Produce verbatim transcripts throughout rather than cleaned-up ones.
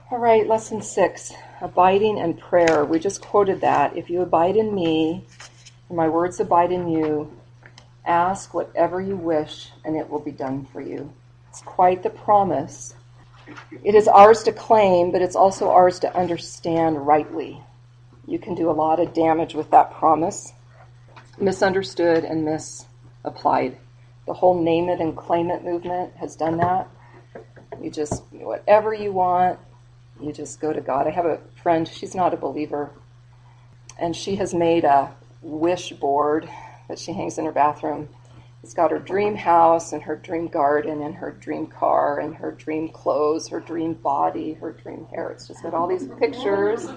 All right, lesson six, abiding and prayer. We just quoted that. If you abide in me, and my words abide in you, ask whatever you wish, and it will be done for you. It's quite the promise. It is ours to claim, but it's also ours to understand rightly. You can do a lot of damage with that promise. Misunderstood and misapplied. The whole name it and claim it movement has done that. You just, whatever you want, you just go to God. I have a friend, she's not a believer, and she has made a wish board that she hangs in her bathroom. It's got her dream house and her dream garden and her dream car and her dream clothes, her dream body, her dream hair. It's just got all these pictures.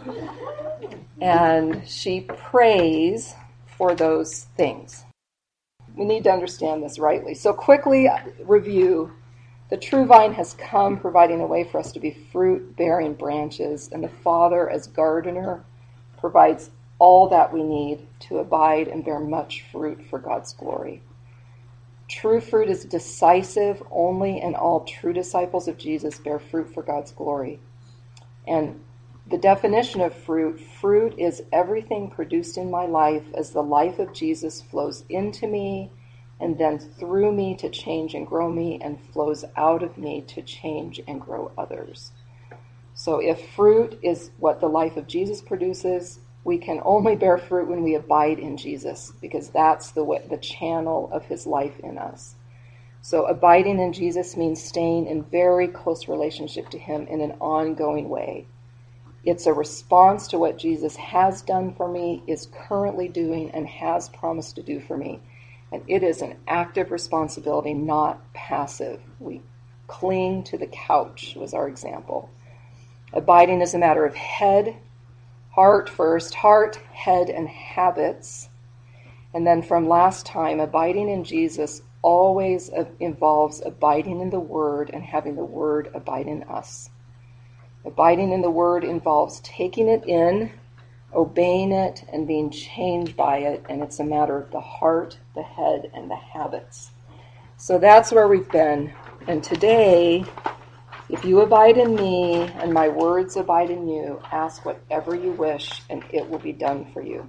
And she prays for those things. We need to understand this rightly. So quickly review. The true vine has come, providing a way for us to be fruit-bearing branches, and the Father, as gardener, provides all that we need to abide and bear much fruit for God's glory. True fruit is decisive only, and all true disciples of Jesus bear fruit for God's glory. And the definition of fruit, fruit is everything produced in my life as the life of Jesus flows into me and then through me to change and grow me, and flows out of me to change and grow others. So if fruit is what the life of Jesus produces, we can only bear fruit when we abide in Jesus, because that's the way, the channel of his life in us. So abiding in Jesus means staying in very close relationship to him in an ongoing way. It's a response to what Jesus has done for me, is currently doing, and has promised to do for me. And it is an active responsibility, not passive. We cling to the couch, was our example. Abiding is a matter of head, heart first, heart, head, and habits. And then from last time, abiding in Jesus always involves abiding in the Word and having the Word abide in us. Abiding in the Word involves taking it in, obeying it, and being changed by it, and it's a matter of the heart, the head, and the habits. So that's where we've been. And today, if you abide in me and my words abide in you, ask whatever you wish, and it will be done for you.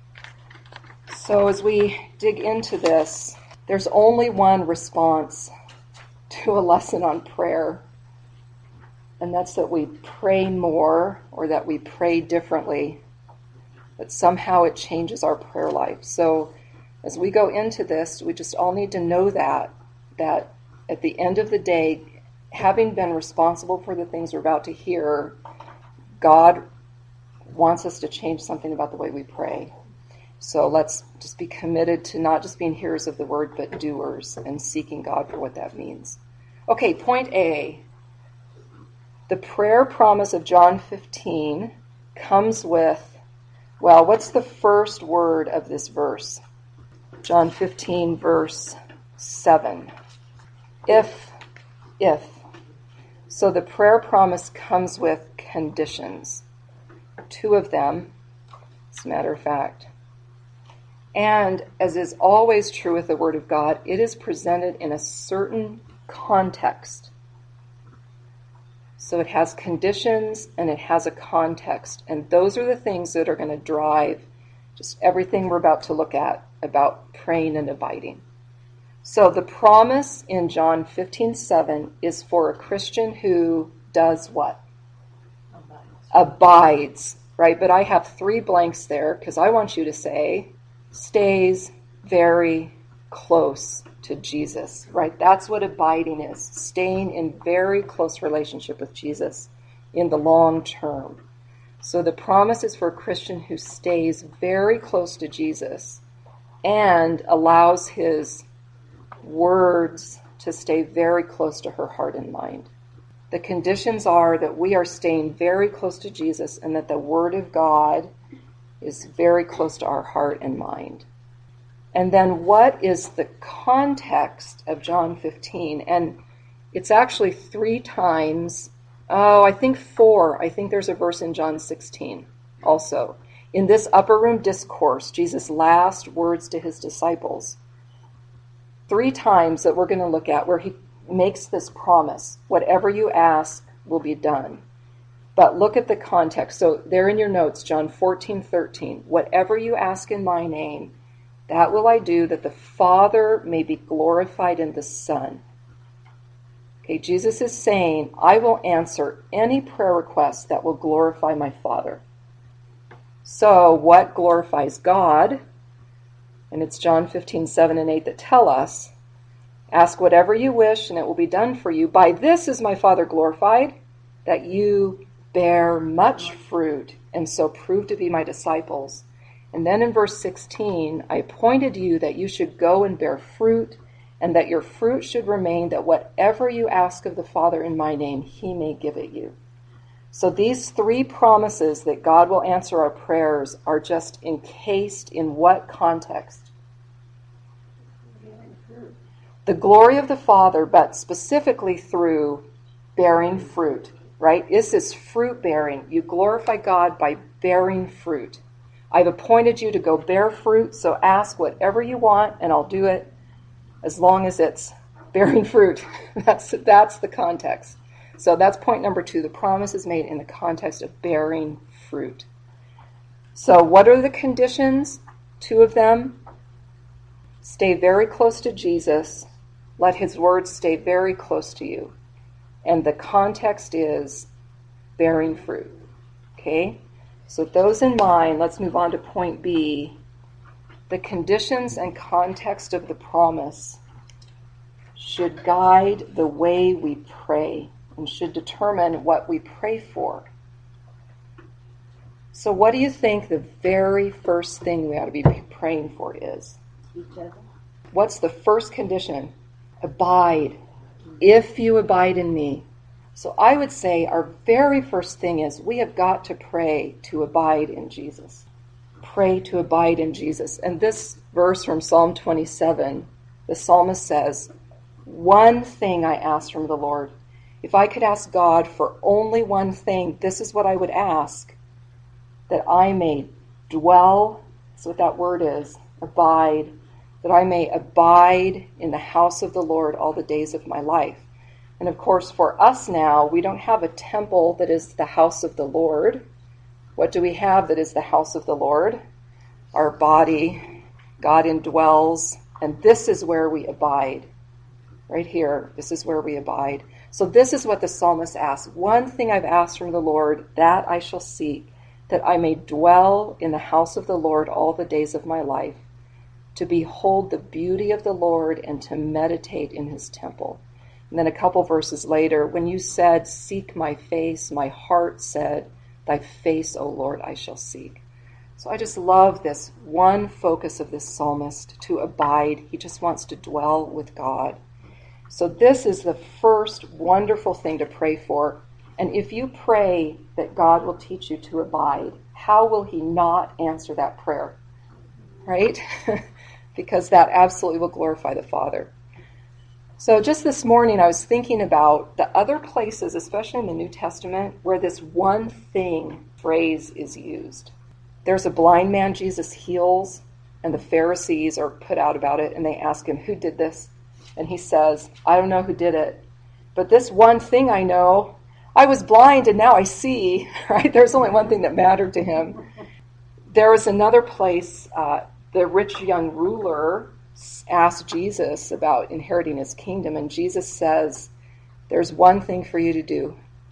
So as we dig into this, there's only one response to a lesson on prayer, and that's that we pray more, or that we pray differently, but somehow it changes our prayer life. So as we go into this, we just all need to know that, that at the end of the day, having been responsible for the things we're about to hear, God wants us to change something about the way we pray. So let's just be committed to not just being hearers of the word, but doers, and seeking God for what that means. Okay, point A. The prayer promise of John fifteen comes with, well, what's the first word of this verse? John fifteen, verse seven. If, if. So the prayer promise comes with conditions. Two of them, as a matter of fact. And as is always true with the Word of God, it is presented in a certain context. So it has conditions and it has a context. And those are the things that are going to drive just everything we're about to look at about praying and abiding. So the promise in John fifteen seven is for a Christian who does what? Abides. Abides, right? But I have three blanks there because I want you to say, stays very close to Jesus, right? That's what abiding is, staying in very close relationship with Jesus in the long term. So the promise is for a Christian who stays very close to Jesus and allows his words to stay very close to her heart and mind. The conditions are that we are staying very close to Jesus and that the Word of God is very close to our heart and mind. And then what is the context of John fifteen? And it's actually three times, oh, I think four. I think there's a verse in John sixteen also. In this upper room discourse, Jesus' last words to his disciples, three times that we're going to look at where he makes this promise, whatever you ask will be done. But look at the context. So there in your notes, John fourteen thirteen. Whatever you ask in my name, that will I do, that the Father may be glorified in the Son. Okay, Jesus is saying, I will answer any prayer request that will glorify my Father. So what glorifies God? And it's John fifteen seven and eight that tell us, ask whatever you wish and it will be done for you. By this is my Father glorified, that you bear much fruit and so prove to be my disciples. And then in verse sixteen, I appointed you that you should go and bear fruit, and that your fruit should remain, that whatever you ask of the Father in my name, he may give it you. So these three promises that God will answer our prayers are just encased in what context? The glory of the Father, but specifically through bearing fruit, right? This is fruit bearing. You glorify God by bearing fruit. I've appointed you to go bear fruit, so ask whatever you want, and I'll do it as long as it's bearing fruit. That's, that's the context. So that's point number two. The promise is made in the context of bearing fruit. So what are the conditions? Two of them. Stay very close to Jesus. Let his words stay very close to you. And the context is bearing fruit. Okay? So with those in mind, let's move on to point B. The conditions and context of the promise should guide the way we pray and should determine what we pray for. So what do you think the very first thing we ought to be praying for is? Each other. What's the first condition? Abide. If you abide in me. So I would say our very first thing is we have got to pray to abide in Jesus. Pray to abide in Jesus. And this verse from Psalm twenty-seven, the psalmist says, one thing I ask from the Lord. If I could ask God for only one thing, this is what I would ask, that I may dwell, that's what that word is, abide, that I may abide in the house of the Lord all the days of my life. And of course, for us now, we don't have a temple that is the house of the Lord. What do we have that is the house of the Lord? Our body. God indwells. And this is where we abide. Right here. This is where we abide. So this is what the psalmist asks. One thing I've asked from the Lord, that I shall seek, that I may dwell in the house of the Lord all the days of my life, to behold the beauty of the Lord and to meditate in his temple. And then a couple verses later, when you said, seek my face, my heart said, thy face, O Lord, I shall seek. So I just love this one focus of this psalmist, to abide. He just wants to dwell with God. So this is the first wonderful thing to pray for. And if you pray that God will teach you to abide, how will he not answer that prayer? Right? Because that absolutely will glorify the Father. So just this morning, I was thinking about the other places, especially in the New Testament, where this one thing phrase is used. There's a blind man Jesus heals, and the Pharisees are put out about it, and they ask him, who did this? And he says, I don't know who did it, but this one thing I know, I was blind and now I see, right? There's only one thing that mattered to him. There was another place, uh, the rich young ruler asked Jesus about inheriting his kingdom, and Jesus says, there's one thing for you to do.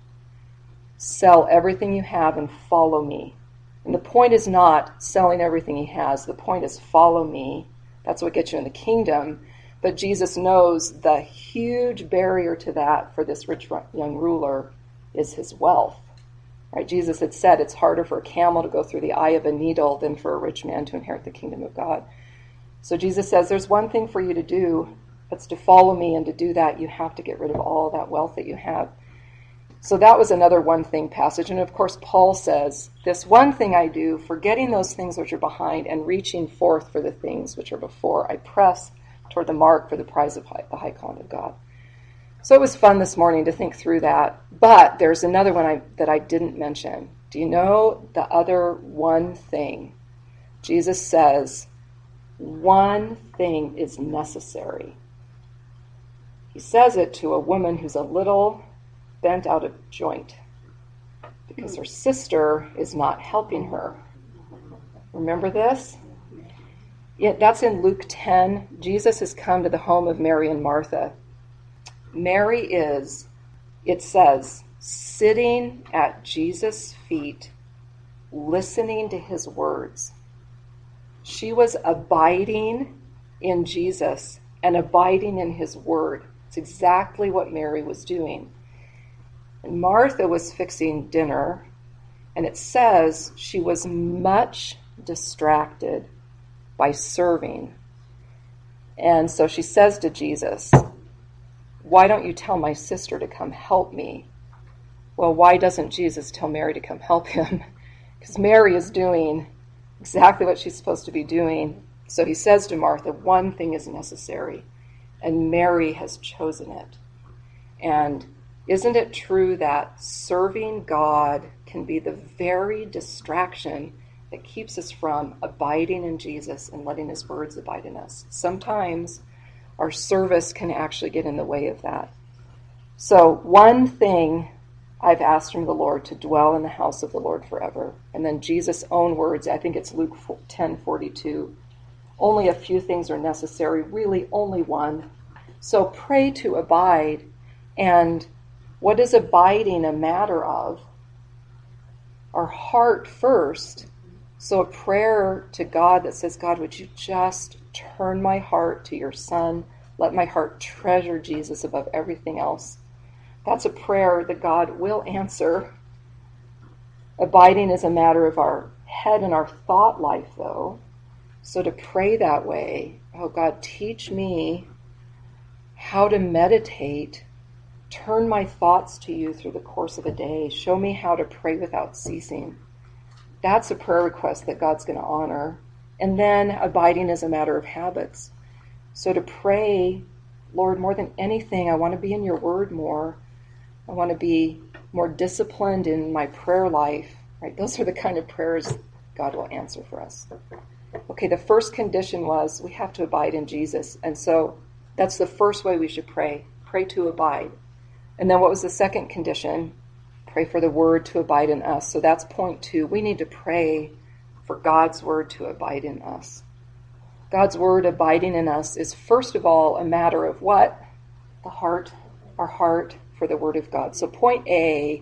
Sell everything you have and follow me. And the point is not selling everything he has. The point is follow me. That's what gets you in the kingdom. But Jesus knows the huge barrier to that for this rich young ruler is his wealth. Right? Jesus had said it's harder for a camel to go through the eye of a needle than for a rich man to inherit the kingdom of God. So Jesus says, there's one thing for you to do. That's to follow me, and to do that, you have to get rid of all that wealth that you have. So that was another one thing passage. And of course, Paul says, this one thing I do, forgetting those things which are behind and reaching forth for the things which are before, I press toward the mark for the prize of high, the high calling of God. So it was fun this morning to think through that. But there's another one I, that I didn't mention. Do you know the other one thing? Jesus says, one thing is necessary. He says it to a woman who's a little bent out of joint. because her sister is not helping her. Remember this? Yeah, that's in Luke ten. Jesus has come to the home of Mary and Martha. Mary is, it says, sitting at Jesus' feet, listening to his words. She was abiding in Jesus and abiding in his word. It's exactly what Mary was doing. And Martha was fixing dinner, and it says she was much distracted by serving. And so she says to Jesus, why don't you tell my sister to come help me? Well, why doesn't Jesus tell Mary to come help him? Because Mary is doing exactly what she's supposed to be doing. So he says to Martha, one thing is necessary, and Mary has chosen it. And isn't it true that serving God can be the very distraction that keeps us from abiding in Jesus and letting his words abide in us? Sometimes our service can actually get in the way of that. So one thing I've asked from the Lord, to dwell in the house of the Lord forever. And then Jesus' own words, I think it's Luke ten forty-two. Only a few things are necessary, really only one. So pray to abide. And what is abiding a matter of? Our heart first. So a prayer to God that says, God, would you just turn my heart to your Son? Let my heart treasure Jesus above everything else. That's a prayer that God will answer. Abiding is a matter of our head and our thought life, though. So to pray that way, oh God, teach me how to meditate. Turn my thoughts to you through the course of a day. Show me how to pray without ceasing. That's a prayer request that God's going to honor. And then abiding is a matter of habits. So to pray, Lord, more than anything, I want to be in your word more. I want to be more disciplined in my prayer life. Right? Those are the kind of prayers God will answer for us. Okay, the first condition was we have to abide in Jesus. And so that's the first way we should pray. Pray to abide. And then what was the second condition? Pray for the word to abide in us. So that's point two. We need to pray for God's word to abide in us. God's word abiding in us is first of all a matter of what? The heart, our heart for the word of God. So point A,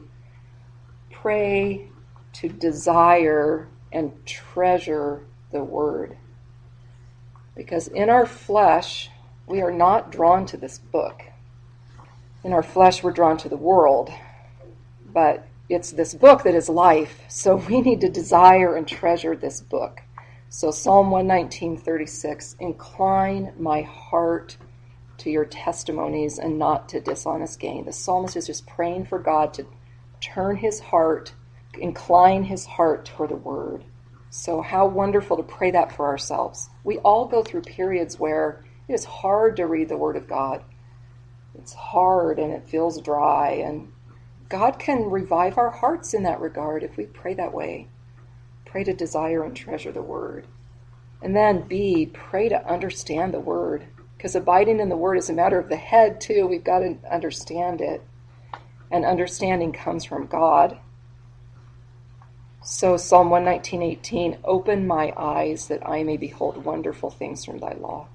pray to desire and treasure the word. Because in our flesh, we are not drawn to this book. In our flesh, we're drawn to the world. But it's this book that is life. So we need to desire and treasure this book. So Psalm one nineteen, thirty-six, incline my heart to your testimonies and not to dishonest gain. The psalmist is just praying for God to turn his heart, incline his heart toward the word. So how wonderful to pray that for ourselves. We all go through periods where it is hard to read the word of God. It's hard and it feels dry, and God can revive our hearts in that regard if we pray that way. Pray to desire and treasure the word. And then B, pray to understand the word. Because abiding in the word is a matter of the head too. We've got to understand it. And understanding comes from God. So Psalm one nineteen, eighteen, open my eyes that I may behold wonderful things from thy law.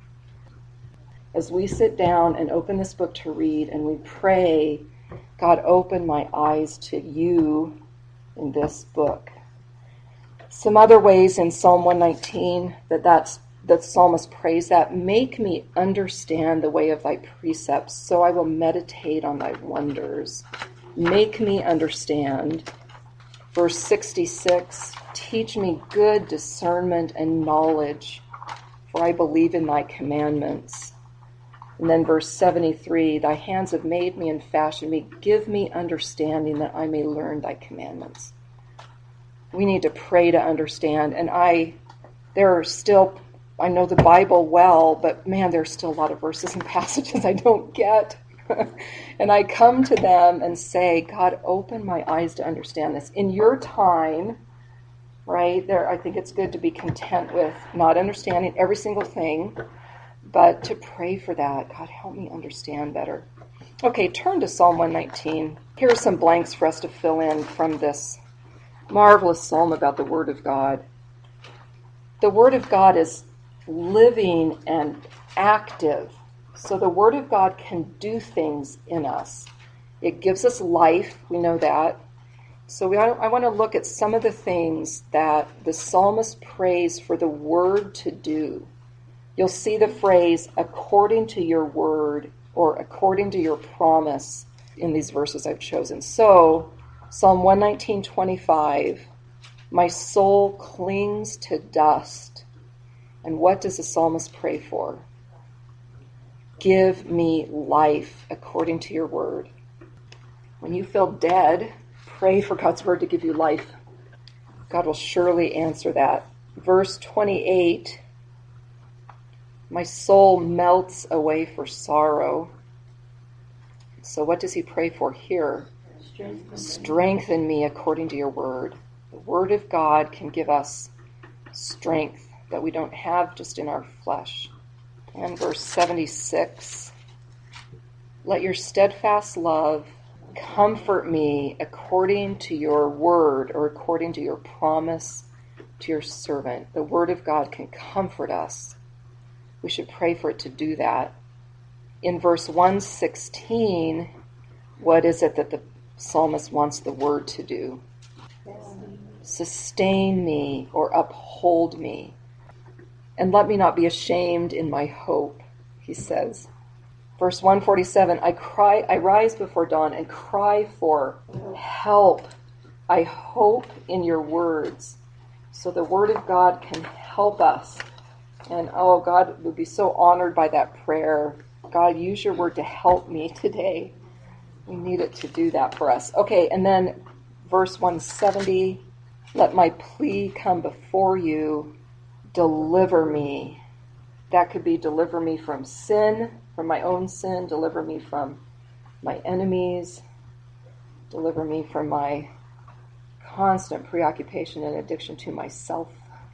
As we sit down and open this book to read and we pray, God, open my eyes to you in this book. Some other ways in Psalm one nineteen that that's, the psalmist prays that, make me understand the way of thy precepts, so I will meditate on thy wonders. Make me understand. Verse sixty-six, teach me good discernment and knowledge, for I believe in thy commandments. And then verse seventy-three, thy hands have made me and fashioned me. Give me understanding that I may learn thy commandments. We need to pray to understand. And I, there are still, I know the Bible well, but man, there's still a lot of verses and passages I don't get. And I come to them and say, God, open my eyes to understand this. In your time, right, there, I think it's good to be content with not understanding every single thing, but to pray for that. God, help me understand better. Okay, turn to Psalm one nineteen. Here are some blanks for us to fill in from this marvelous psalm about the Word of God. The Word of God is living and active. So the Word of God can do things in us. It gives us life, we know that. So we, I want to look at some of the things that the psalmist prays for the Word to do. You'll see the phrase, according to your word, or according to your promise, in these verses I've chosen. So, Psalm one nineteen, twenty-five, my soul clings to dust. And what does the psalmist pray for? Give me life according to your word. When you feel dead, pray for God's word to give you life. God will surely answer that. Verse twenty-eight, my soul melts away for sorrow. So what does he pray for here? Strengthen. Strengthen me according to your word. The word of God can give us strength that we don't have just in our flesh. And verse seventy-six, let your steadfast love comfort me according to your word, or according to your promise to your servant. The word of God can comfort us. We should pray for it to do that. In verse one sixteen, what is it that the psalmist wants the word to do? Sustain me, or uphold me. And let me not be ashamed in my hope, he says. Verse one forty-seven, I cry, I rise before dawn and cry for help. I hope in your words. So the word of God can help us. And oh, God would be so honored by that prayer. God, use your word to help me today. We need it to do that for us. Okay, and then verse one seventy, let my plea come before you. Deliver me. That could be deliver me from sin, from my own sin. Deliver me from my enemies. Deliver me from my constant preoccupation and addiction to myself.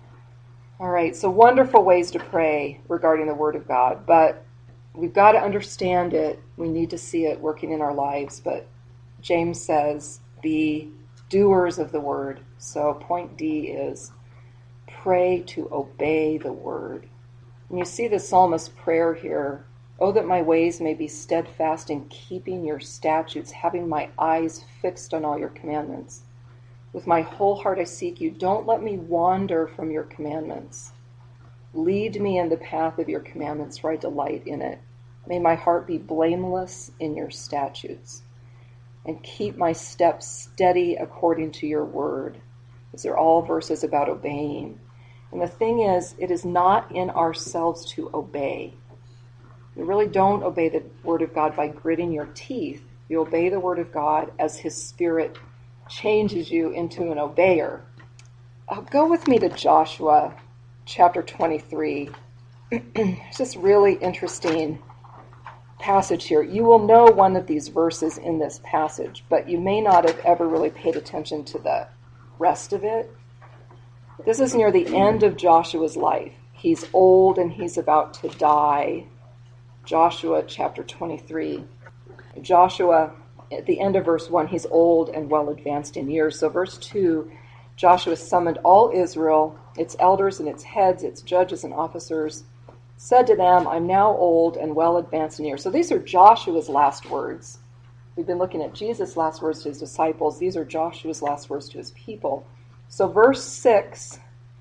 All right, so wonderful ways to pray regarding the Word of God, but we've got to understand it. We need to see it working in our lives, but James says, be doers of the Word. So point D is pray to obey the Word. And you see the psalmist's prayer here, oh, that my ways may be steadfast in keeping your statutes, having my eyes fixed on all your commandments. With my whole heart I seek you. Don't let me wander from your commandments. Lead me in the path of your commandments, for I delight in it. May my heart be blameless in your statutes, and keep my steps steady according to your word. These are all verses about obeying. And the thing is, it is not in ourselves to obey. You really don't obey the word of God by gritting your teeth. You obey the word of God as his Spirit changes you into an obeyer. Uh, go with me to Joshua chapter twenty-three. It's this really interesting passage here. You will know one of these verses in this passage, but you may not have ever really paid attention to the rest of it. This is near the end of Joshua's life. He's old and he's about to die. Joshua chapter twenty-three. Joshua, at the end of verse one, he's old and well advanced in years. So verse two, Joshua summoned all Israel, its elders and its heads, its judges and officers, said to them, I'm now old and well advanced in years. So these are Joshua's last words. We've been looking at Jesus' last words to his disciples. These are Joshua's last words to his people. So verse six,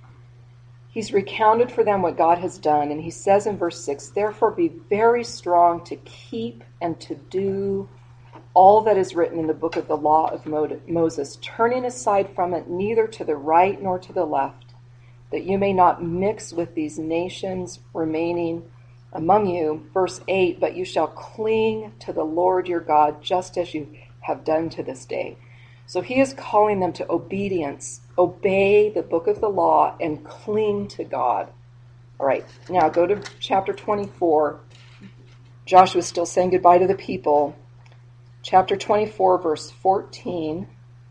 he's recounted for them what God has done. And he says in verse six, therefore be very strong to keep and to do all that is written in the book of the law of Moses, turning aside from it neither to the right nor to the left, that you may not mix with these nations remaining among you. Verse eight, but you shall cling to the Lord your God, just as you have done to this day. So he is calling them to obedience, obey the book of the law, and cling to God. All right, now go to chapter twenty-four. Joshua's still saying goodbye to the people. Chapter twenty-four, verse fourteen.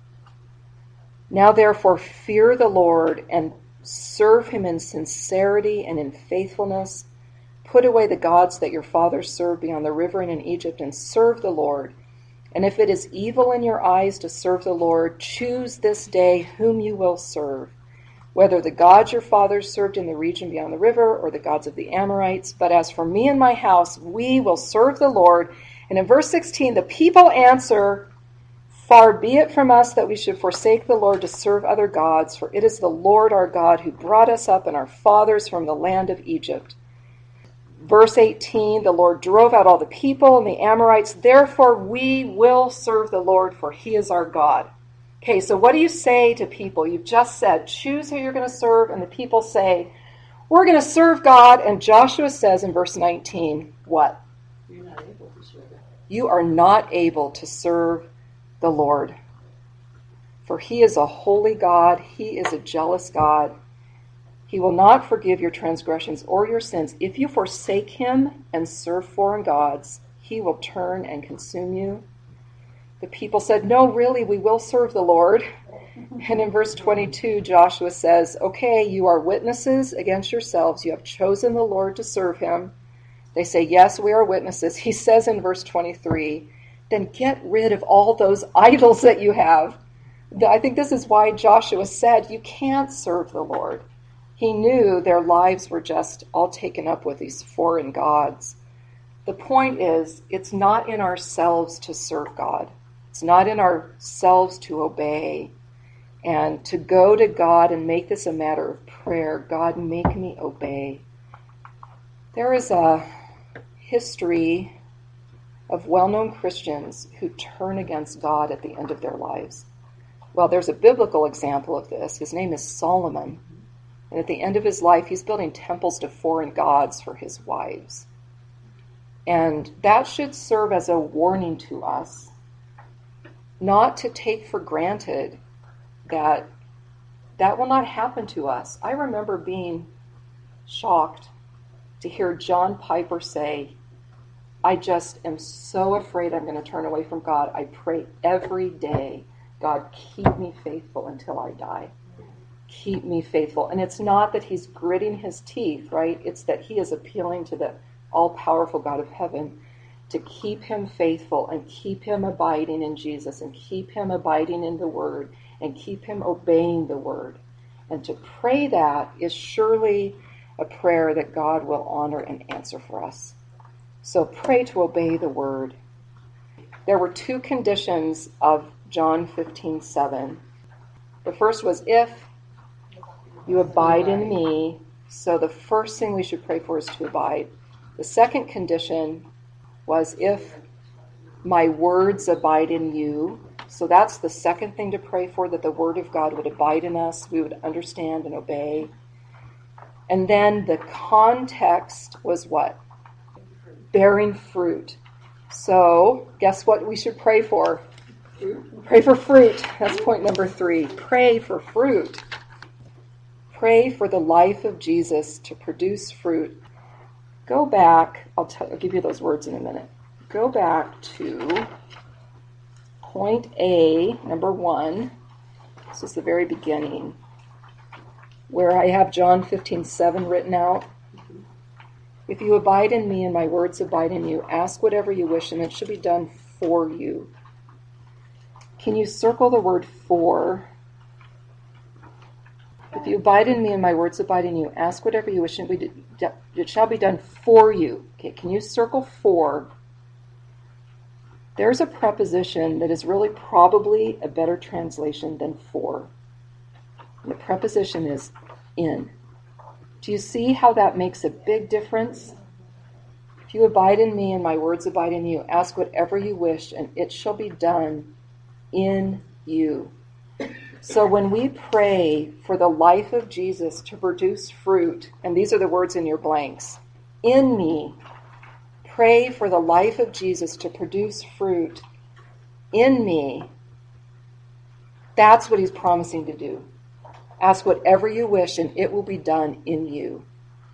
Now therefore fear the Lord and serve him in sincerity and in faithfulness. Put away the gods that your fathers served beyond the river and in Egypt, and serve the Lord. And if it is evil in your eyes to serve the Lord, choose this day whom you will serve, whether the gods your fathers served in the region beyond the river or the gods of the Amorites. But as for me and my house, we will serve the Lord. And in verse sixteen, the people answer, far be it from us that we should forsake the Lord to serve other gods, for it is the Lord our God who brought us up and our fathers from the land of Egypt. Verse eighteen, the Lord drove out all the people and the Amorites. Therefore we will serve the Lord, for he is our God. Okay, so what do you say to people? You've just said, choose who you're going to serve, and the people say, we're going to serve God. And Joshua says in verse nineteen, what? You're not able to serve it. You are not able to serve the Lord. For he is a holy God. He is a jealous God. He will not forgive your transgressions or your sins. If you forsake him and serve foreign gods, he will turn and consume you. The people said, no, really, we will serve the Lord. And in verse twenty-two, Joshua says, okay, you are witnesses against yourselves. You have chosen the Lord to serve him. They say, yes, we are witnesses. He says in verse twenty-three, then get rid of all those idols that you have. I think this is why Joshua said, you can't serve the Lord. He knew their lives were just all taken up with these foreign gods. The point is, it's not in ourselves to serve God. It's not in ourselves to obey and to go to God and make this a matter of prayer. God, make me obey. There is a history of well-known Christians who turn against God at the end of their lives. Well, there's a biblical example of this. His name is Solomon. And at the end of his life, he's building temples to foreign gods for his wives. And that should serve as a warning to us not to take for granted that that will not happen to us. I remember being shocked to hear John Piper say, I just am so afraid I'm going to turn away from God. I pray every day, God, keep me faithful until I die. Keep me faithful. And it's not that he's gritting his teeth, right? It's that he is appealing to the all-powerful God of heaven to keep him faithful and keep him abiding in Jesus and keep him abiding in the Word and keep him obeying the Word. And to pray that is surely a prayer that God will honor and answer for us. So pray to obey the Word. There were two conditions of John fifteen seven. The first was, if you abide in me. So the first thing we should pray for is to abide. The second condition was, if my words abide in you. So that's the second thing to pray for, that the Word of God would abide in us, we would understand and obey. And then the context was what? Bearing fruit. So guess what we should pray for? Fruit. Pray for fruit. That's point number three. Pray for fruit. Pray for the life of Jesus to produce fruit. Go back, I'll, t- I'll give you those words in a minute. Go back to point A, number one. This is the very beginning, where I have John fifteen seven written out. If you abide in me and my words abide in you, ask whatever you wish and it shall be done for you. Can you circle the word for? If you abide in me and my words abide in you, ask whatever you wish and it shall be done for you. Okay, can you circle for? There's a preposition that is really probably a better translation than for. And the preposition is in. Do you see how that makes a big difference? If you abide in me and my words abide in you, ask whatever you wish and it shall be done in you. So when we pray for the life of Jesus to produce fruit, and these are the words in your blanks, in me, pray for the life of Jesus to produce fruit in me, that's what he's promising to do. Ask whatever you wish and it will be done in you.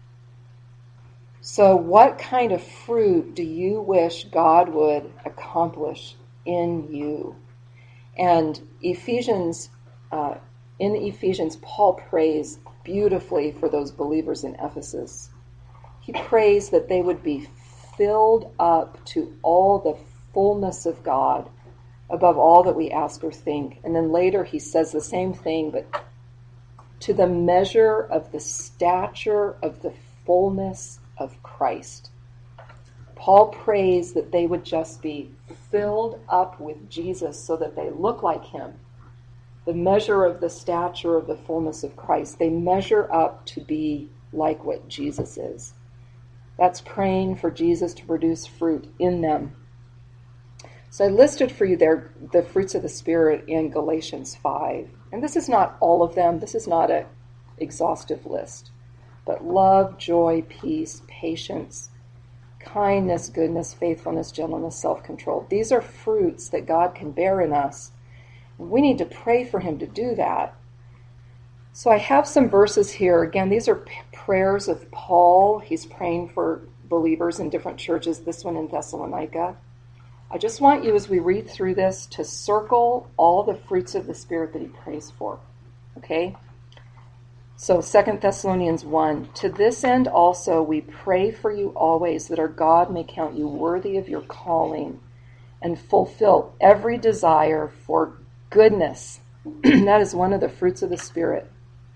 So what kind of fruit do you wish God would accomplish in you? And Ephesians, uh, in Ephesians, Paul prays beautifully for those believers in Ephesus. he prays that they would be filled up to all the fullness of God, above all that we ask or think. And then later he says the same thing, but to the measure of the stature of the fullness of Christ. Paul prays that they would just be filled up with Jesus so that they look like him. The measure of the stature of the fullness of Christ. They measure up to be like what Jesus is. That's praying for Jesus to produce fruit in them. So I listed for you there the fruits of the Spirit in Galatians five. And this is not all of them. This is not an exhaustive list. But love, joy, peace, patience, kindness, goodness, faithfulness, gentleness, self-control. These are fruits that God can bear in us. We need to pray for him to do that. So I have some verses here. Again, these are p- prayers of Paul. He's praying for believers in different churches, this one in Thessalonica. I just want you, as we read through this, to circle all the fruits of the Spirit that he prays for. Okay? So Second Thessalonians one, to this end also we pray for you always, that our God may count you worthy of your calling and fulfill every desire for goodness. That is one of the fruits of the Spirit.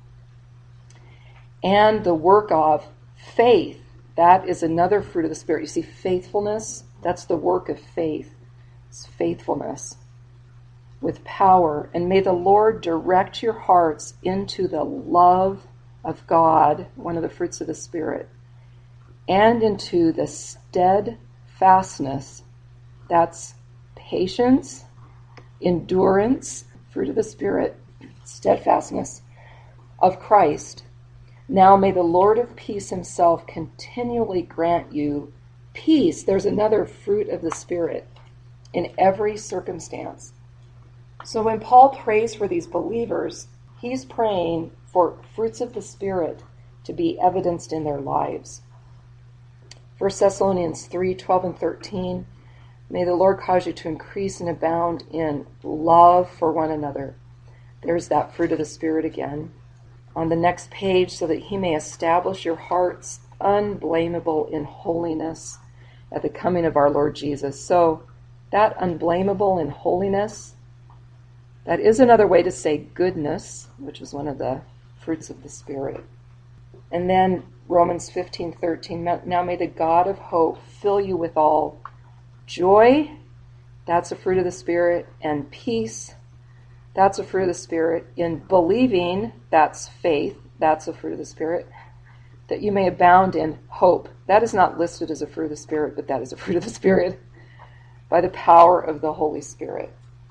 And the work of faith. That is another fruit of the Spirit. You see, faithfulness, that's the work of faith. It's faithfulness with power. And may the Lord direct your hearts into the love of God, one of the fruits of the Spirit, and into the steadfastness. That's patience, endurance, fruit of the Spirit, steadfastness of Christ. Now may the Lord of peace himself continually grant you peace. There's another fruit of the Spirit in every circumstance. So when Paul prays for these believers, he's praying for fruits of the Spirit to be evidenced in their lives. First Thessalonians three, twelve and thirteen, may the Lord cause you to increase and abound in love for one another. There's that fruit of the Spirit again. On the next page, so that he may establish your hearts unblameable in holiness at the coming of our Lord Jesus. So that unblameable in holiness, that is another way to say goodness, which is one of the fruits of the Spirit. And then Romans fifteen thirteen, now may the God of hope fill you with all joy, that's a fruit of the Spirit, and peace, that's a fruit of the Spirit. In believing, that's faith, that's a fruit of the Spirit. That you may abound in hope. That is not listed as a fruit of the Spirit, but that is a fruit of the Spirit by the power of the Holy Spirit.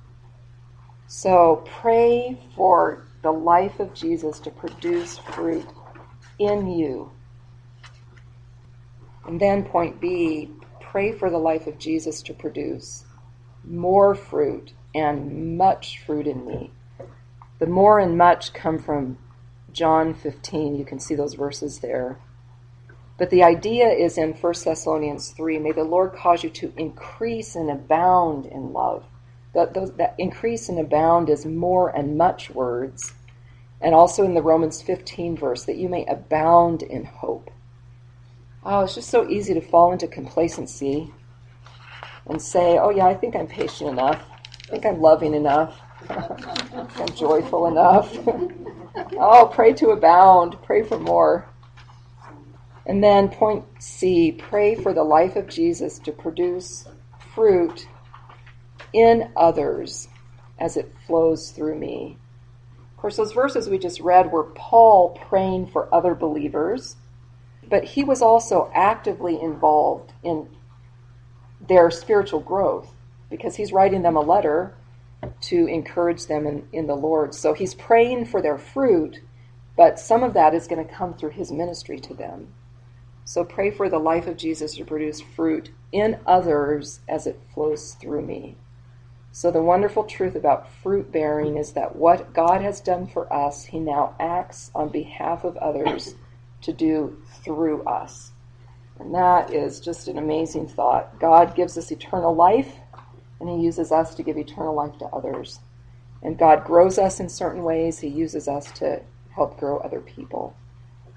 So pray for the life of Jesus to produce fruit in you. And then point B, pray for the life of Jesus to produce more fruit and much fruit in me. The more and much come from John fifteen. You can see those verses there. But the idea is in First Thessalonians three, may the Lord cause you to increase and abound in love. That, those, that increase and abound is more and much words. And also in the Romans fifteen verse, that you may abound in hope. Oh, it's just so easy to fall into complacency and say, oh yeah, I think I'm patient enough. I think I'm loving enough. I'm joyful enough. Oh, pray to abound. Pray for more. And then point C, pray for the life of Jesus to produce fruit in others as it flows through me. Of course, those verses we just read were Paul praying for other believers, but he was also actively involved in their spiritual growth because he's writing them a letter to encourage them in, in the Lord. So he's praying for their fruit, but some of that is going to come through his ministry to them. So pray for the life of Jesus to produce fruit in others as it flows through me. So the wonderful truth about fruit bearing is that what God has done for us, he now acts on behalf of others to do through us. And that is just an amazing thought. God gives us eternal life, and he uses us to give eternal life to others. And God grows us in certain ways. He uses us to help grow other people.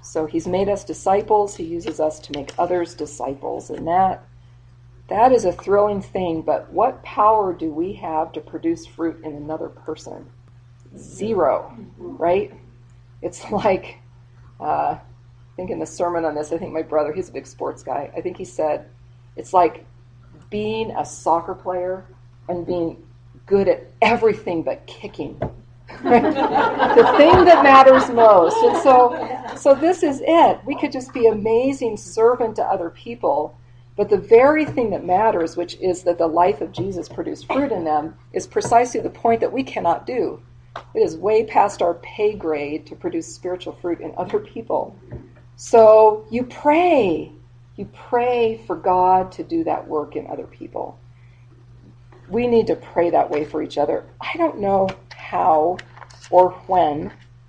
So he's made us disciples. He uses us to make others disciples. And that that is a thrilling thing. But what power do we have to produce fruit in another person? Zero, right? It's like, uh, I think in the sermon on this, I think my brother, he's a big sports guy, I think he said, it's like being a soccer player and being good at everything but kicking. Right? The thing that matters most. And so, so this is it. We could just be amazing servant to other people, but the very thing that matters, which is that the life of Jesus produced fruit in them, is precisely the point that we cannot do. It is way past our pay grade to produce spiritual fruit in other people. So you pray. You pray for God to do that work in other people. We need to pray that way for each other. I don't know how or when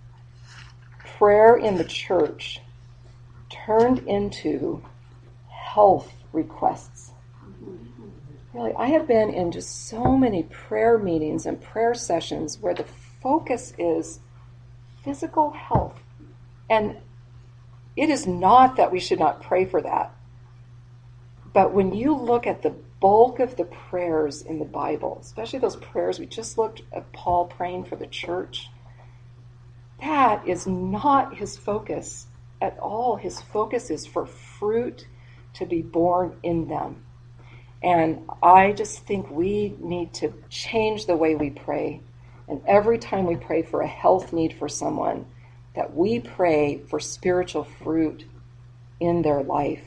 prayer in the church turned into health requests. Really, I have been in just so many prayer meetings and prayer sessions where the focus is physical health. And it is not that we should not pray for that. But when you look at the bulk of the prayers in the Bible, especially those prayers we just looked at Paul praying for the church, that is not his focus at all. His focus is for fruit to be born in them. And I just think we need to change the way we pray. And every time we pray for a health need for someone, that we pray for spiritual fruit in their life.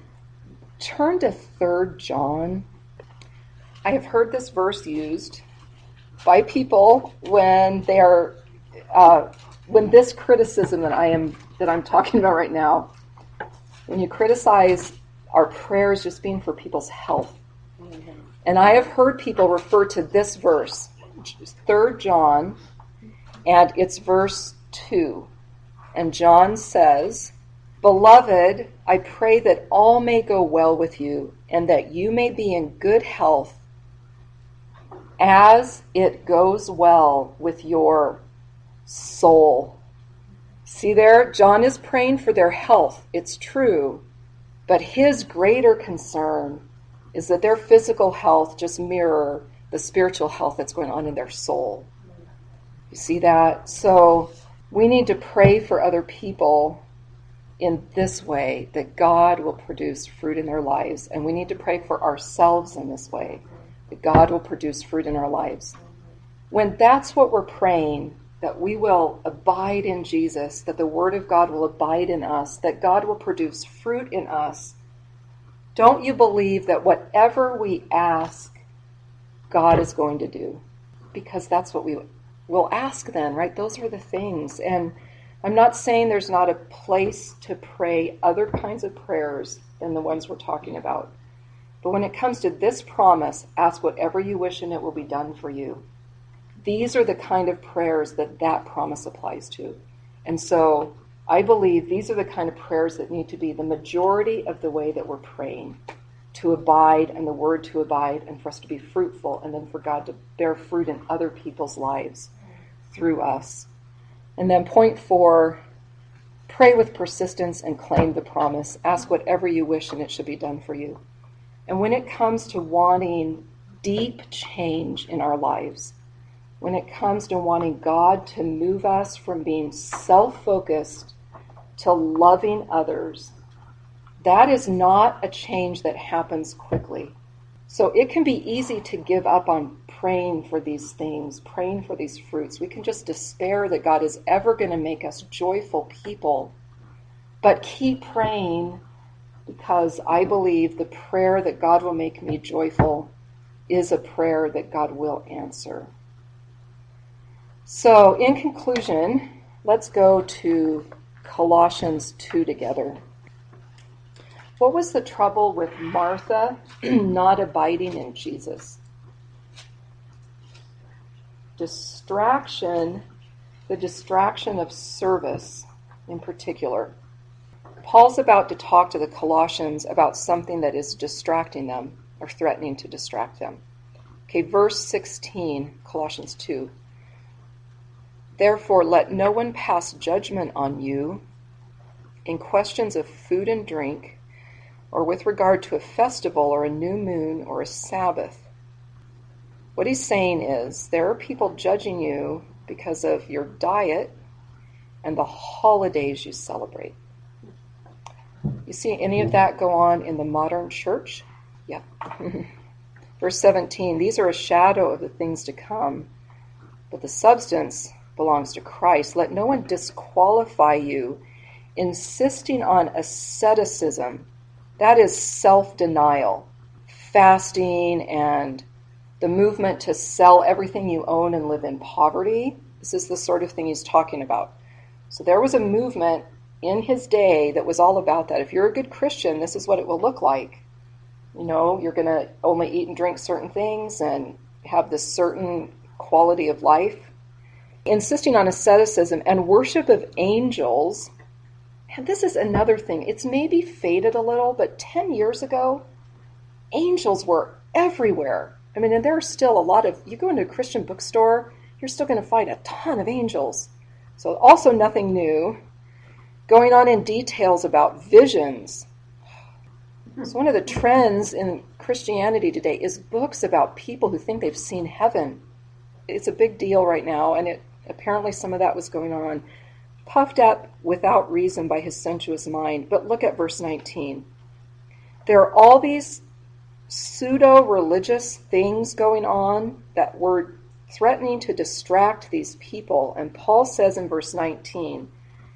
Turn to Third John. I have heard this verse used by people when they are, uh, when this criticism that I am that I'm talking about right now, when you criticize our prayers just being for people's health. Mm-hmm. And I have heard people refer to this verse, Third John, and it's verse two. And John says, "Beloved, I pray that all may go well with you, and that you may be in good health as it goes well with your soul." See there? John is praying for their health. It's true. But his greater concern is that their physical health just mirror the spiritual health that's going on in their soul. You see that? So we need to pray for other people in this way, that God will produce fruit in their lives. And we need to pray for ourselves in this way, that God will produce fruit in our lives. When that's what we're praying, that we will abide in Jesus, that the Word of God will abide in us, that God will produce fruit in us, don't you believe that whatever we ask, God is going to do? Because that's what we will ask then, right? Those are the things. And I'm not saying there's not a place to pray other kinds of prayers than the ones we're talking about. But when it comes to this promise, ask whatever you wish and it will be done for you. These are the kind of prayers that that promise applies to. And so I believe these are the kind of prayers that need to be the majority of the way that we're praying, to abide and the word to abide and for us to be fruitful and then for God to bear fruit in other people's lives through us. And then point four, pray with persistence and claim the promise. Ask whatever you wish and it should be done for you. And when it comes to wanting deep change in our lives, when it comes to wanting God to move us from being self-focused to loving others, that is not a change that happens quickly. So it can be easy to give up on praying for these things, praying for these fruits. We can just despair that God is ever going to make us joyful people. But keep praying, because I believe the prayer that God will make me joyful is a prayer that God will answer. So in conclusion, let's go to Colossians two together. What was the trouble with Martha not abiding in Jesus? Distraction, the distraction of service in particular. Paul's about to talk to the Colossians about something that is distracting them or threatening to distract them. Okay, verse sixteen, Colossians two. "Therefore let no one pass judgment on you in questions of food and drink, or with regard to a festival or a new moon or a Sabbath. What he's saying is there are people judging you because of your diet and the holidays you celebrate. You see any of that go on in the modern church? Yeah. Verse seventeen, these are a shadow of the things to come, but the substance belongs to Christ. Let no one disqualify you, insisting on asceticism. That is self-denial, fasting, and the movement to sell everything you own and live in poverty. This is the sort of thing he's talking about. So there was a movement in his day that was all about that. If you're a good Christian, this is what it will look like. You know, you're going to only eat and drink certain things and have this certain quality of life. Insisting on asceticism and worship of angels. And this is another thing. It's maybe faded a little, but ten years ago, angels were everywhere. I mean, and there are still a lot of, you go into a Christian bookstore, you're still going to find a ton of angels. So also nothing new. Going on in details about visions. So one of the trends in Christianity today is books about people who think they've seen heaven. It's a big deal right now, and it apparently some of that was going on. Puffed up without reason by his sensuous mind. But look at verse nineteen. There are all these pseudo-religious things going on that were threatening to distract these people. And Paul says in verse nineteen,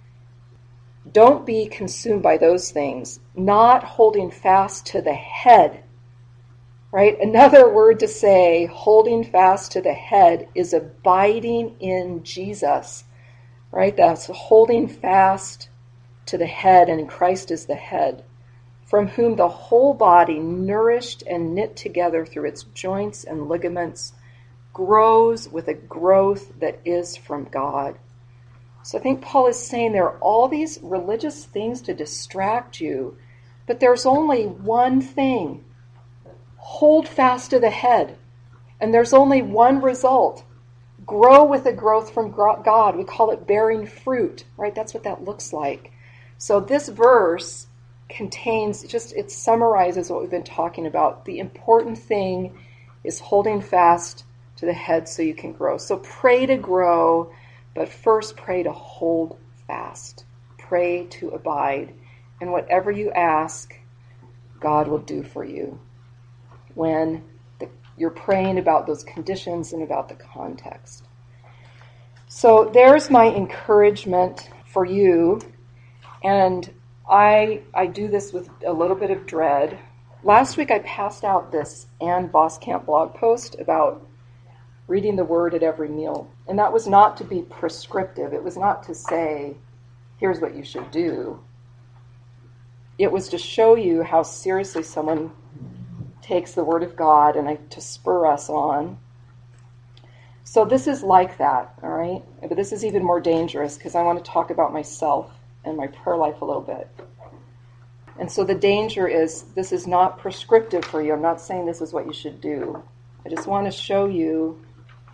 don't be consumed by those things, not holding fast to the head. Right? Another word to say holding fast to the head is abiding in Jesus. Right? That's holding fast to the head, and Christ is the head, from whom the whole body, nourished and knit together through its joints and ligaments, grows with a growth that is from God. So I think Paul is saying there are all these religious things to distract you, but there's only one thing. Hold fast to the head. And there's only one result. Grow with a growth from God. We call it bearing fruit, right? That's what that looks like. So this verse contains, just it summarizes what we've been talking about. The important thing is holding fast to the head so you can grow. So pray to grow, but first pray to hold fast. Pray to abide. And whatever you ask, God will do for you when the, you're praying about those conditions and about the context. So there's my encouragement for you. And I I do this with a little bit of dread. Last week I passed out this Ann Voskamp blog post about reading the Word at every meal. And that was not to be prescriptive. It was not to say, here's what you should do. It was to show you how seriously someone takes the Word of God and I, to spur us on. So this is like that, all right? But this is even more dangerous because I want to talk about myself and my prayer life a little bit. And so the danger is this is not prescriptive for you. I'm not saying this is what you should do. I just want to show you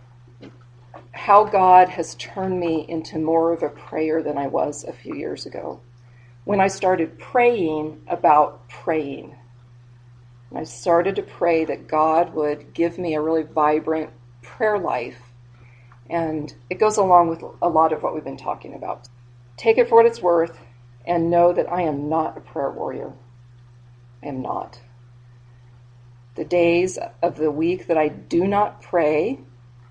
how God has turned me into more of a prayer than I was a few years ago. When I started praying about praying. I started to pray that God would give me a really vibrant prayer life. And it goes along with a lot of what we've been talking about. Take it for what it's worth and know that I am not a prayer warrior. I am not. The days of the week that I do not pray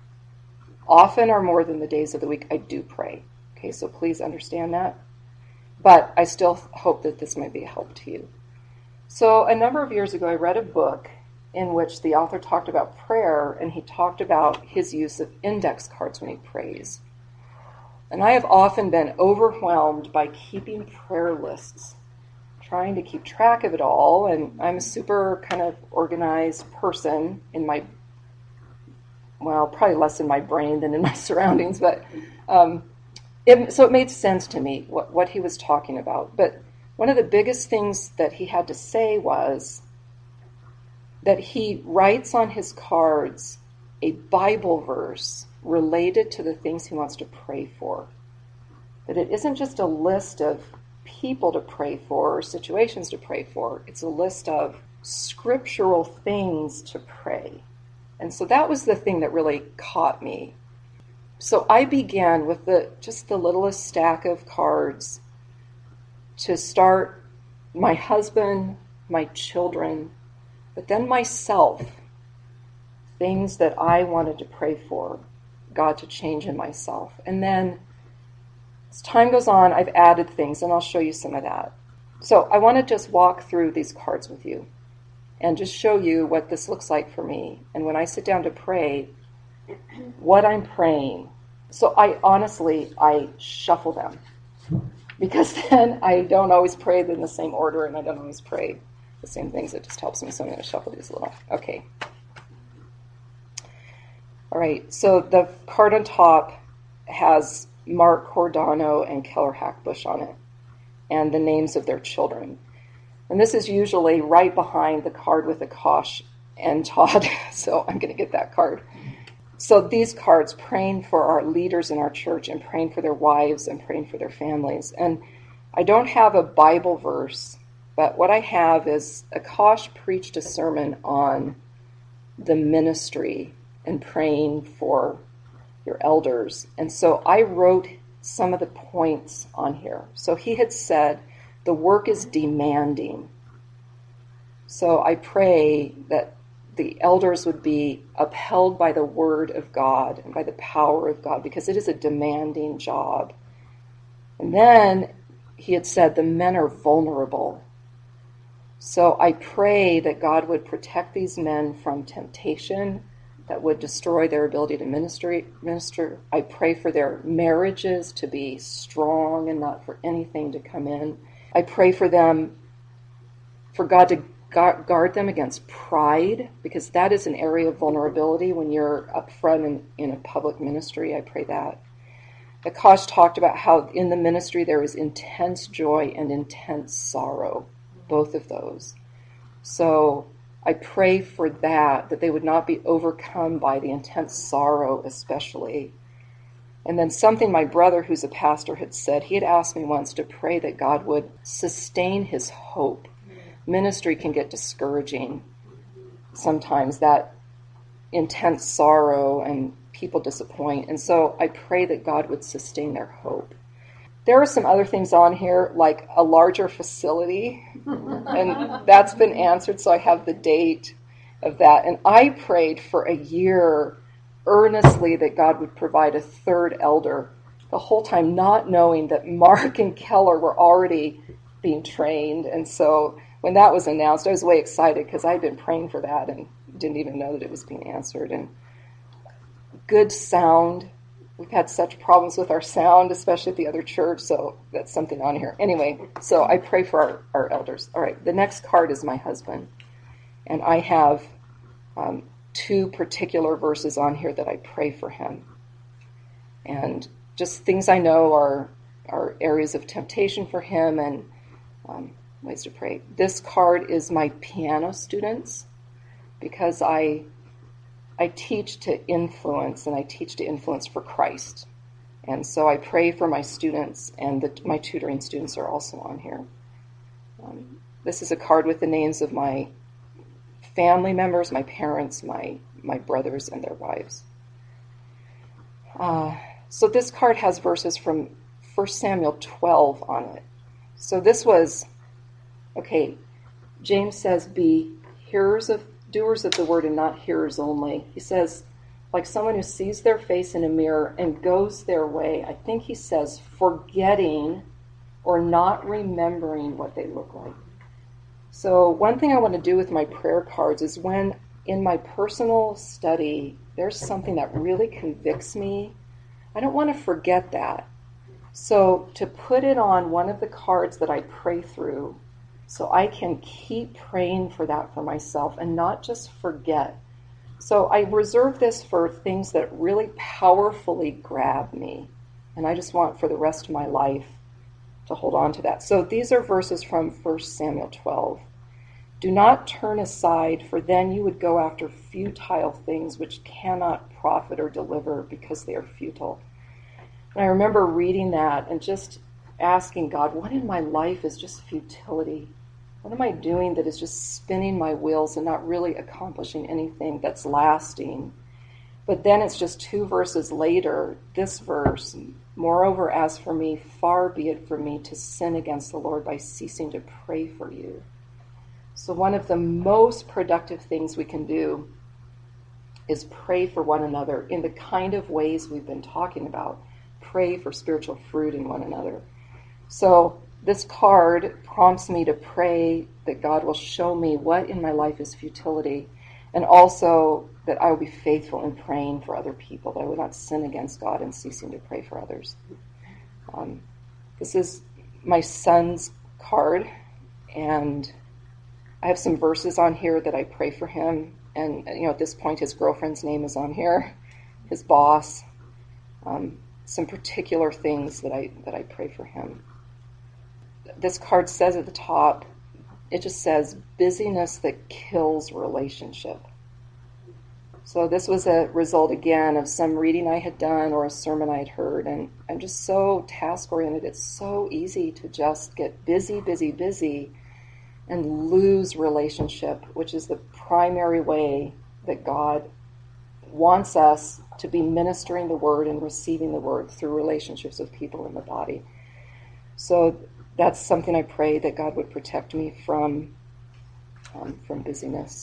often are more than the days of the week I do pray. Okay, so please understand that. But I still hope that this might be a help to you. So a number of years ago, I read a book in which the author talked about prayer, and he talked about his use of index cards when he prays. And I have often been overwhelmed by keeping prayer lists, trying to keep track of it all, and I'm a super kind of organized person in my, well, probably less in my brain than in my surroundings, but um, it, so it made sense to me what, what he was talking about. But one of the biggest things that he had to say was that he writes on his cards a Bible verse related to the things he wants to pray for. That it isn't just a list of people to pray for or situations to pray for. It's a list of scriptural things to pray. And so that was the thing that really caught me. So I began with the just the littlest stack of cards to start my husband, my children, but then myself, things that I wanted to pray for, God to change in myself. And then as time goes on, I've added things, and I'll show you some of that. So I want to just walk through these cards with you and just show you what this looks like for me. And when I sit down to pray, what I'm praying. So I honestly, I shuffle them, because then I don't always pray in the same order, and I don't always pray the same things. It just helps me. So I'm going to shuffle these a little. Okay. All right. So the card on top has Mark Cordano and Keller Hackbush on it, and the names of their children. And this is usually right behind the card with Akash and Todd. So I'm going to get that card. So these cards, praying for our leaders in our church and praying for their wives and praying for their families. And I don't have a Bible verse, but what I have is Akash preached a sermon on the ministry and praying for your elders. And so I wrote some of the points on here. So he had said, the work is demanding. So I pray that the elders would be upheld by the word of God and by the power of God, because it is a demanding job. And then he had said the men are vulnerable. So I pray that God would protect these men from temptation that would destroy their ability to minister. minister. I pray for their marriages to be strong and not for anything to come in. I pray for them, for God to guard them against pride, because that is an area of vulnerability when you're up front in, in a public ministry. I pray that. Akash talked about how in the ministry there is intense joy and intense sorrow, both of those. So I pray for that, that they would not be overcome by the intense sorrow especially. And then something my brother, who's a pastor, had said, he had asked me once to pray that God would sustain his hope. Ministry can get discouraging sometimes, that intense sorrow, and people disappoint. And so I pray that God would sustain their hope. There are some other things on here, like a larger facility, and that's been answered, so I have the date of that. And I prayed for a year earnestly that God would provide a third elder, the whole time not knowing that Mark and Keller were already being trained. And so when that was announced, I was way excited, because I'd been praying for that and didn't even know that it was being answered. And good sound. We've had such problems with our sound, especially at the other church, so that's something on here. Anyway, so I pray for our, our elders. All right, the next card is my husband. And I have um, two particular verses on here that I pray for him. And just things I know are, are areas of temptation for him, and um, ways to pray. This card is my piano students, because I I teach to influence, and I teach to influence for Christ. And so I pray for my students, and the, my tutoring students are also on here. Um, this is a card with the names of my family members, my parents, my, my brothers, and their wives. Uh, so this card has verses from First Samuel twelve on it. So this was, okay, James says, be hearers of doers of the word and not hearers only. He says, like someone who sees their face in a mirror and goes their way. I think he says, forgetting or not remembering what they look like. So one thing I want to do with my prayer cards is when in my personal study there's something that really convicts me, I don't want to forget that. So to put it on one of the cards that I pray through, so I can keep praying for that for myself and not just forget. So I reserve this for things that really powerfully grab me. And I just want for the rest of my life to hold on to that. So these are verses from First Samuel twelve. Do not turn aside, for then you would go after futile things which cannot profit or deliver, because they are futile. And I remember reading that and just asking God, what in my life is just futility? What am I doing that is just spinning my wheels and not really accomplishing anything that's lasting? But then it's just two verses later, this verse, moreover, as for me, far be it from me to sin against the Lord by ceasing to pray for you. So one of the most productive things we can do is pray for one another in the kind of ways we've been talking about. Pray for spiritual fruit in one another. So this card prompts me to pray that God will show me what in my life is futility, and also that I will be faithful in praying for other people, that I would not sin against God in ceasing to pray for others. Um, this is my son's card, and I have some verses on here that I pray for him. And, you know, at this point, his girlfriend's name is on here, his boss, um, some particular things that I that I pray for him. This card says at the top, it just says, busyness that kills relationship. So this was a result, again, of some reading I had done or a sermon I had heard. And I'm just so task-oriented. It's so easy to just get busy, busy, busy and lose relationship, which is the primary way that God wants us to be ministering the word and receiving the word, through relationships with people in the body. So that's something I pray that God would protect me from, um, from busyness.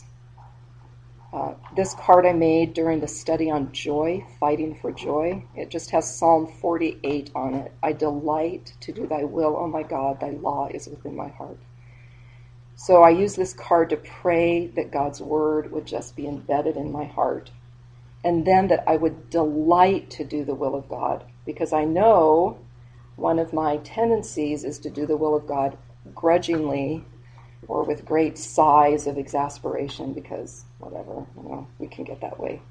Uh, this card I made during the study on joy, fighting for joy. It just has Psalm forty-eight on it. I delight to do thy will, O my God, thy law is within my heart. So I use this card to pray that God's word would just be embedded in my heart, and then that I would delight to do the will of God, because I know one of my tendencies is to do the will of God grudgingly or with great sighs of exasperation, because whatever, you know, we can get that way.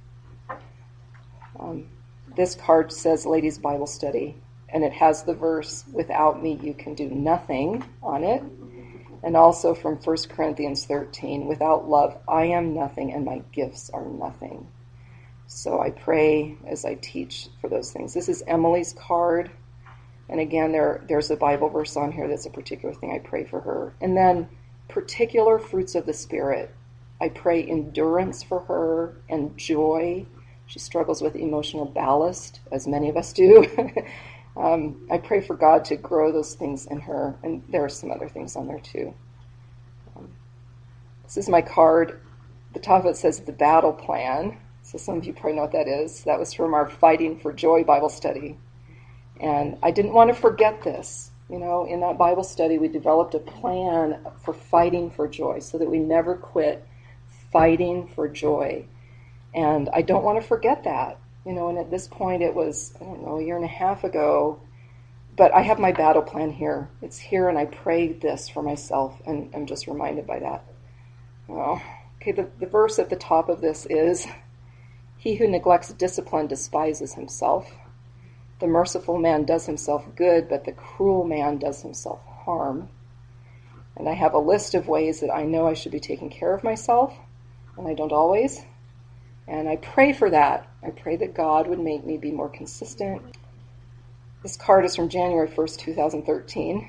Um, this card says Ladies Bible Study, and it has the verse, without me you can do nothing, on it. And also from First Corinthians thirteen, without love I am nothing and my gifts are nothing. So I pray as I teach for those things. This is Emily's card. And again, there there's a Bible verse on here that's a particular thing I pray for her. And then particular fruits of the Spirit. I pray endurance for her and joy. She struggles with emotional ballast, as many of us do. um, I pray for God to grow those things in her. And there are some other things on there too. Um, this is my card. The top of it says the battle plan. So some of you probably know what that is. That was from our Fighting for Joy Bible study. And I didn't want to forget this. You know, in that Bible study, we developed a plan for fighting for joy so that we never quit fighting for joy. And I don't want to forget that. You know, and at this point, it was, I don't know, a year and a half ago. But I have my battle plan here. It's here, and I pray this for myself, and I'm just reminded by that. Oh, okay, the, the verse at the top of this is, he who neglects discipline despises himself. The merciful man does himself good, but the cruel man does himself harm. And I have a list of ways that I know I should be taking care of myself, and I don't always. And I pray for that. I pray that God would make me be more consistent. This card is from January first, twenty thirteen.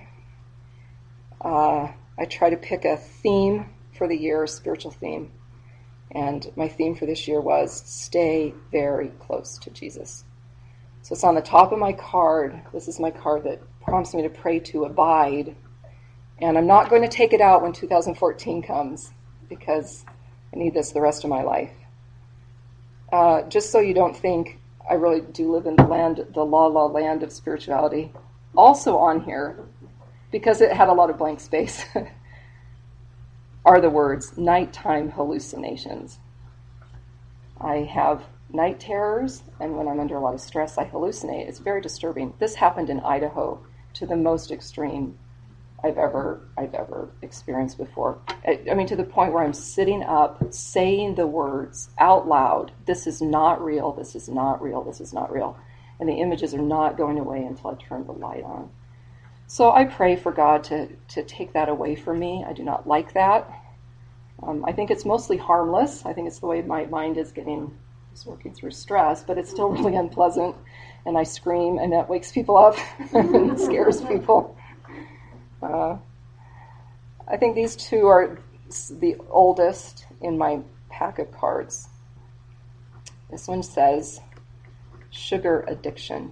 Uh, I try to pick a theme for the year, a spiritual theme. And my theme for this year was stay very close to Jesus. So it's on the top of my card. This is my card that prompts me to pray to abide. And I'm not going to take it out when two thousand fourteen comes, because I need this the rest of my life. Uh, just so you don't think I really do live in the land, the la la land of spirituality. Also on here, because it had a lot of blank space, are the words nighttime hallucinations. I have night terrors, and when I'm under a lot of stress, I hallucinate. It's very disturbing. This happened in Idaho to the most extreme I've ever I've ever experienced before. I, I mean, to the point where I'm sitting up, saying the words out loud, this is not real, this is not real, this is not real. And the images are not going away until I turn the light on. So I pray for God to, to take that away from me. I do not like that. Um, I think it's mostly harmless. I think it's the way my mind is getting, is working through stress, but it's still really unpleasant. and I scream, and that wakes people up and scares people. Uh, I think these two are the oldest in my pack of cards. This one says, sugar addiction.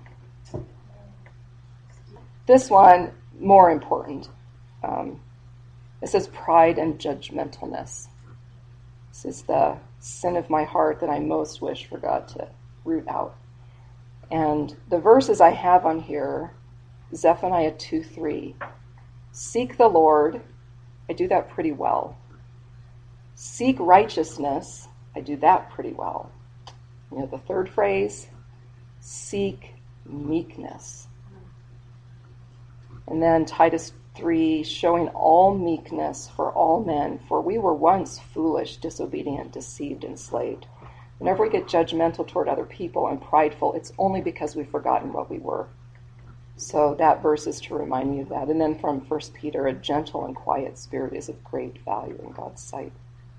This one, more important. Um, it says pride and judgmentalness. This is the sin of my heart that I most wish for God to root out. And the verses I have on here, Zephaniah two three. Seek the Lord. I do that pretty well. Seek righteousness. I do that pretty well. You know, the third phrase, seek meekness. And then Titus three, showing all meekness for all men, for we were once foolish, disobedient, deceived, enslaved. Whenever we get judgmental toward other people and prideful, it's only because we've forgotten what we were. So that verse is to remind me of that. And then from First Peter, a gentle and quiet spirit is of great value in God's sight.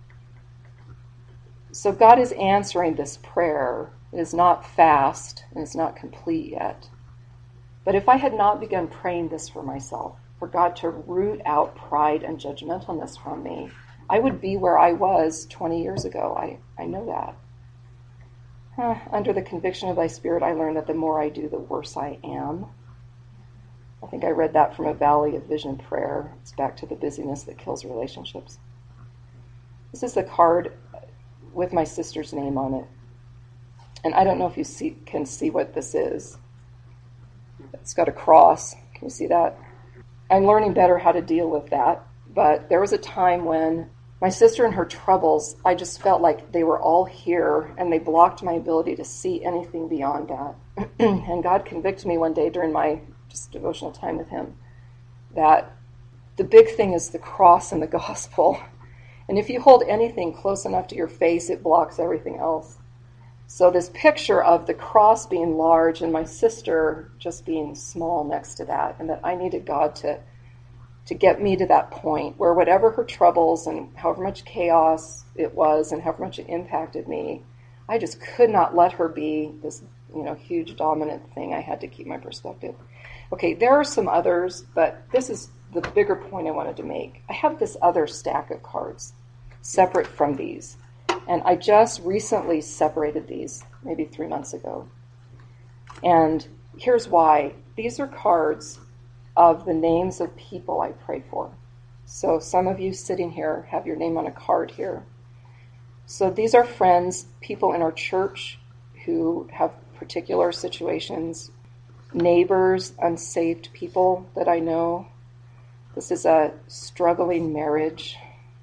So God is answering this prayer. It is not fast and it's not complete yet. But if I had not begun praying this for myself, for God to root out pride and judgmentalness from me, I would be where I was twenty years ago. I, I know that. Huh. Under the conviction of thy spirit, I learned that the more I do, the worse I am. I think I read that from a Valley of Vision prayer. It's back to the busyness that kills relationships. This is the card with my sister's name on it. And I don't know if you see, can see what this is. It's got a cross. Can you see that? I'm learning better how to deal with that. But there was a time when my sister and her troubles, I just felt like they were all here and they blocked my ability to see anything beyond that. And God convicted me one day during my just devotional time with him that the big thing is the cross and the gospel. And if you hold anything close enough to your face, it blocks everything else. So this picture of the cross being large and my sister just being small next to that, and that I needed God to to get me to that point where whatever her troubles and however much chaos it was and however much it impacted me, I just could not let her be this, you know, huge dominant thing. I had to keep my perspective. Okay, there are some others, but this is the bigger point I wanted to make. I have this other stack of cards separate from these. And I just recently separated these, maybe three months ago. And here's why. These are cards of the names of people I pray for. So some of you sitting here have your name on a card here. So these are friends, people in our church who have particular situations, neighbors, unsaved people that I know. This is a struggling marriage.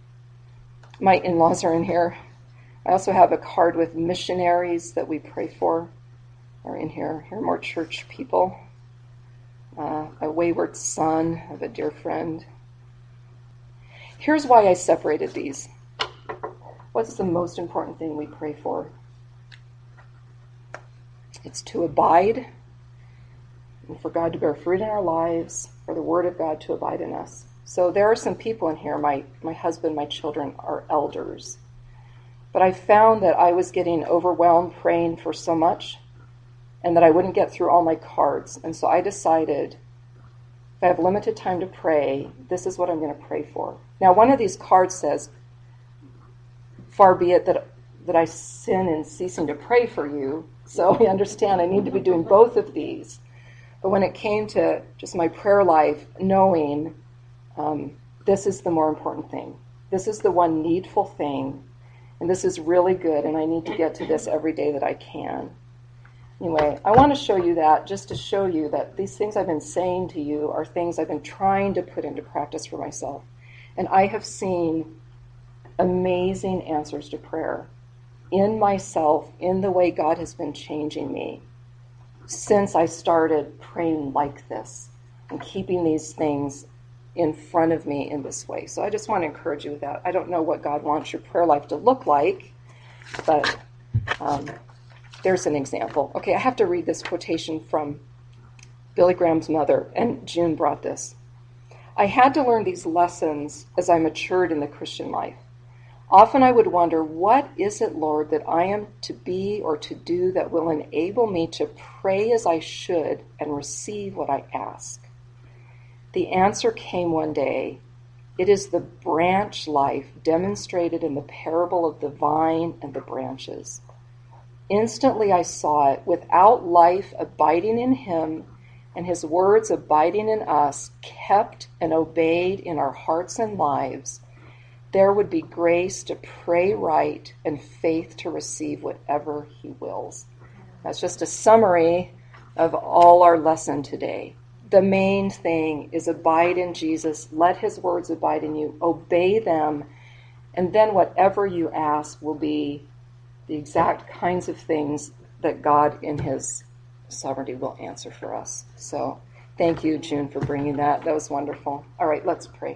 My in-laws are in here. I also have a card with missionaries that we pray for are in here. Here are more church people. Uh, a wayward son of a dear friend. Here's why I separated these. What's the most important thing we pray for? It's to abide, and for God to bear fruit in our lives, for the word of God to abide in us. So there are some people in here, my, my husband, my children are elders. But I found that I was getting overwhelmed praying for so much and that I wouldn't get through all my cards. And so I decided, if I have limited time to pray, this is what I'm going to pray for. Now, one of these cards says, far be it that, that I sin in ceasing to pray for you. So I understand I need to be doing both of these. But when it came to just my prayer life, knowing um, this is the more important thing. This is the one needful thing. And this is really good, and I need to get to this every day that I can. Anyway, I want to show you that just to show you that these things I've been saying to you are things I've been trying to put into practice for myself. And I have seen amazing answers to prayer in myself, in the way God has been changing me since I started praying like this and keeping these things in front of me in this way. So I just want to encourage you with that. I don't know what God wants your prayer life to look like, but um, there's an example. Okay, I have to read this quotation from Billy Graham's mother, and June brought this. I had to learn these lessons as I matured in the Christian life. Often I would wonder, what is it, Lord, that I am to be or to do that will enable me to pray as I should and receive what I ask? The answer came one day. It is the branch life demonstrated in the parable of the vine and the branches. Instantly I saw it. Without life abiding in him and his words abiding in us, kept and obeyed in our hearts and lives, there would be grace to pray right and faith to receive whatever he wills. That's just a summary of all our lesson today. The main thing is abide in Jesus. Let his words abide in you. Obey them. And then whatever you ask will be the exact kinds of things that God in his sovereignty will answer for us. So thank you, June, for bringing that. That was wonderful. All right, let's pray.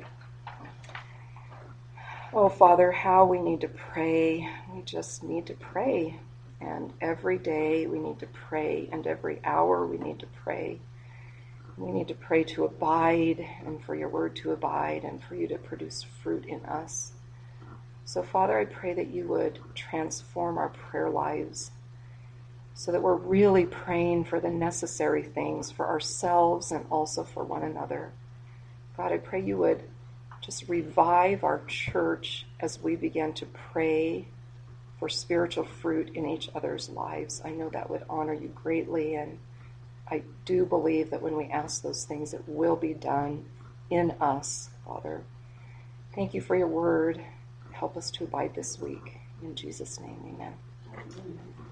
Oh, Father, how we need to pray. We just need to pray. And every day we need to pray. And every hour we need to pray. We need to pray to abide and for your word to abide and for you to produce fruit in us. So, Father, I pray that you would transform our prayer lives so that we're really praying for the necessary things for ourselves and also for one another. God, I pray you would just revive our church as we begin to pray for spiritual fruit in each other's lives. I know that would honor you greatly, and I do believe that when we ask those things, it will be done in us, Father. Thank you for your word. Help us to abide this week. In Jesus' name, amen.